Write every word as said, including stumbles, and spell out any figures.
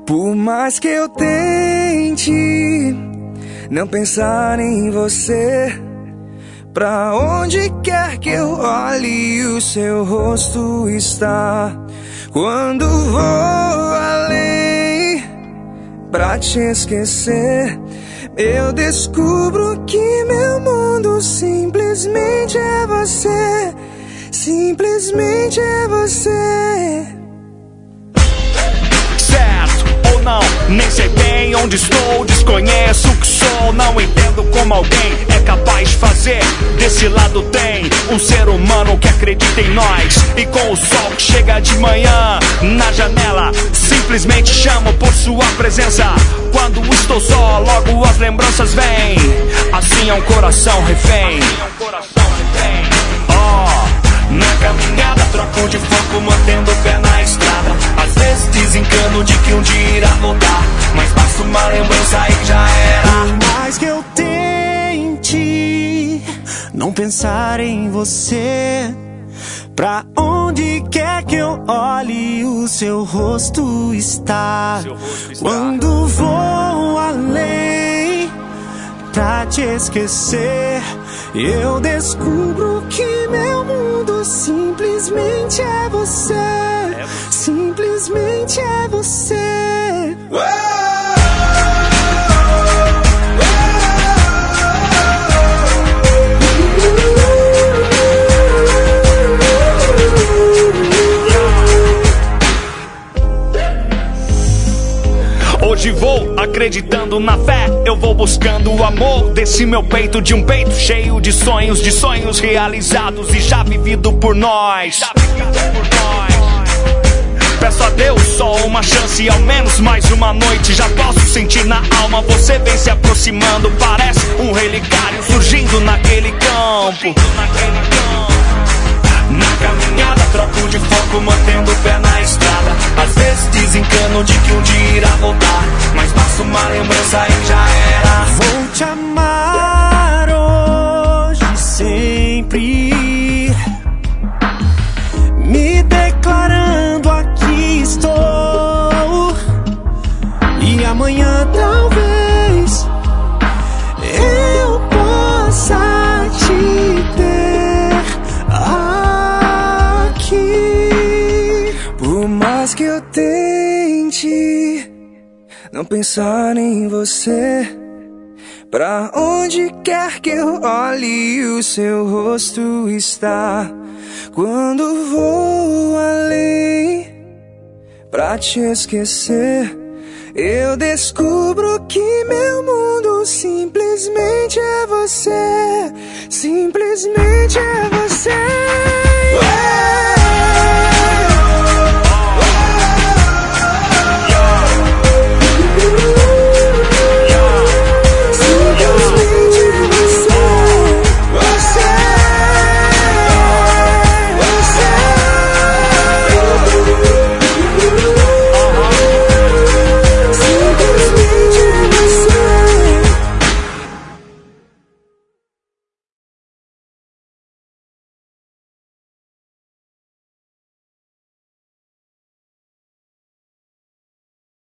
Por mais que eu tente não pensar em você, pra onde quer que eu olhe o seu rosto está. Quando vou além pra te esquecer, eu descubro que meu mundo simplesmente é você. Simplesmente é você. Certo ou não, nem sei bem onde estou, desconheço o que sou, não entendo como alguém é capaz de fazer. Desse lado tem um ser humano que acredita em nós, e com o sol que chega de manhã na janela, simplesmente chamo por sua presença. Quando estou só, logo as lembranças vêm. Assim é um coração refém. Oh, na caminhada troco de foco, mantendo o pé na estrada. Às vezes desencano de que um dia irá voltar, mas basta uma lembrança e já era. Por mais que eu tente não pensar em você, pra onde quer que eu olhe o seu rosto está. Seu rosto está. Quando vou além pra te esquecer, eu descubro que meu mundo simplesmente é você. É você. Simplesmente é você. Hoje vou acreditando na fé, eu vou buscando o amor desse meu peito, de um peito cheio de sonhos, de sonhos realizados e já vivido por nós. Já vivido por nós. Peço a Deus só uma chance, ao menos mais uma noite. Já posso sentir na alma, você vem se aproximando. Parece um relicário surgindo naquele campo. Na caminhada troco de foco, mantendo o pé na estrada. Às vezes desencano de que um dia irá voltar, mas basta uma lembrança e já era. Vou te amar hoje e sempre, me declarando aqui estou. E amanhã talvez eu possa te ter aqui. Por mais que eu tente não pensar em você, pra onde quer que eu olhe o seu rosto está. Quando vou além pra te esquecer, eu descubro que meu mundo simplesmente é você. Simplesmente é você.